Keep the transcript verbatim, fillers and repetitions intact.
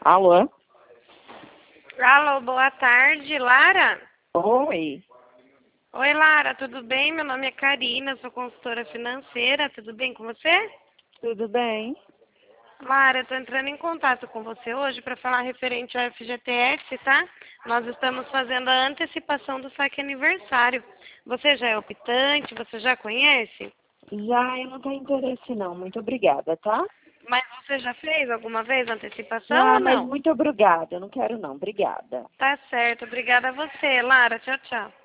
Alô? Alô, boa tarde, Lara? Oi. Oi, Lara, tudo bem? Meu nome é Karina, sou consultora financeira, tudo bem com você? Tudo bem? Lara, eu estou entrando em contato com você hoje para falar referente ao F G T S, tá? Nós estamos fazendo a antecipação do saque aniversário. Você já é optante? Você já conhece? Já, eu não tenho interesse não. Muito obrigada, tá? Mas você já fez alguma vez a antecipação Já, ou mas não? muito obrigada. Eu não quero não. Obrigada. Tá certo, obrigada a você, Lara. Tchau, tchau.